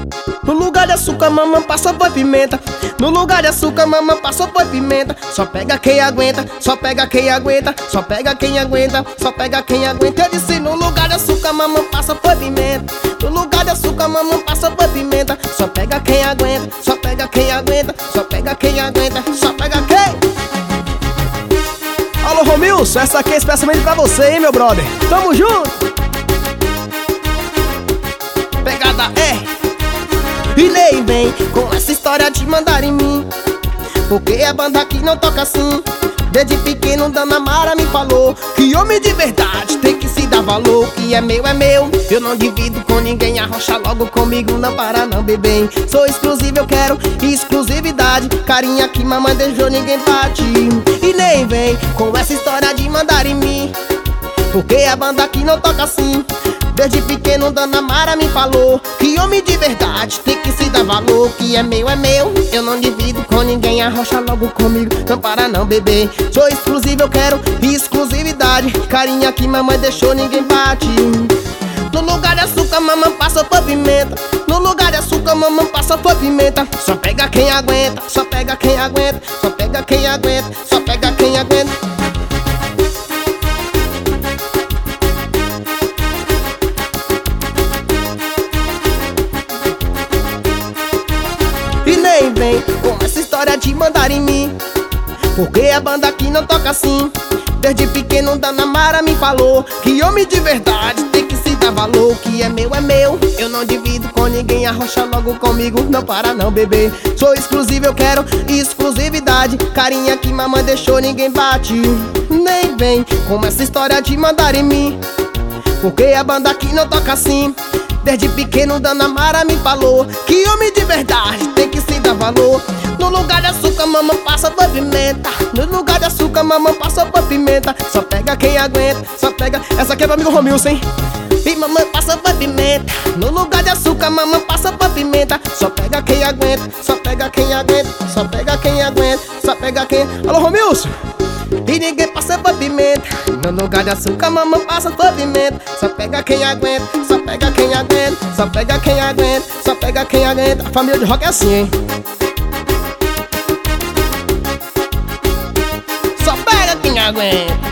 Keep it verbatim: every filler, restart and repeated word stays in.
No lugar de açúcar, mamãe passa por pimenta. No lugar de açúcar, mamãe passa por pimenta. Só pega quem aguenta, só pega quem aguenta, só pega quem aguenta, só pega quem aguenta. Eu disse no lugar de açúcar, mamãe passa por pimenta. No lugar de açúcar, mamãe passa por pimenta. Só pega quem aguenta, só pega quem aguenta, só pega quem aguenta, só pega quem. Alô Romilson, essa aqui é especialmente pra você, hein, meu brother. Tamo junto. Pegada é. E nem vem com essa história de mandar em mim, porque a banda aqui não toca assim. Desde pequeno Dona Mara me falou que homem de verdade tem que se dar valor. Que é meu, é meu, eu não divido com ninguém. Arrocha logo comigo, não para não, bebê. Sou exclusivo, eu quero exclusividade. Carinha que mamãe deixou, ninguém bate. E nem vem com essa história de mandar em mim, porque a banda aqui não toca assim. Desde pequeno Dona Mara me falou que homem de verdade tem que se dar valor. Que é meu, é meu, eu não divido com ninguém. Arrocha logo comigo, não para não, bebê. Sou exclusivo, eu quero exclusividade. Carinha que mamãe deixou, ninguém bate. No lugar de açúcar, mamãe passa por pimenta. No lugar de açúcar, mamãe passa por pimenta. Só pega quem aguenta, só pega quem aguenta, só pega quem aguenta, só pega quem aguenta. E nem vem com essa história de mandar em mim, porque a banda aqui não toca assim. Desde pequeno Dona Mara me falou que homem de verdade tem que se dar valor. Que é meu, é meu, eu não divido com ninguém. Arrocha logo comigo, não para não, bebê. Sou exclusivo, eu quero exclusividade. Carinha que mamãe deixou, ninguém bate. Nem vem com essa história de mandar em mim, porque a banda aqui não toca assim. Desde pequeno Dona Mara me falou que homem de verdade tem que se dar valor. No lugar de açúcar, mamãe passa por pimenta. No lugar de açúcar, mamãe passa por pimenta. Só pega quem aguenta, só pega. Essa aqui é pro amigo Romilson, hein? E mamãe passa por pimenta. No lugar de açúcar, mamãe passa por pimenta. Só pega quem aguenta, só pega quem aguenta, só pega quem aguenta, só pega quem. Alô Romilson! E ninguém passa por pimenta. No lugar de açúcar, mamãe passa por pimenta. Só pega quem aguenta, só pega quem aguenta, só pega quem aguenta, só pega quem aguenta. A família de rock é assim, hein? Só pega quem aguenta.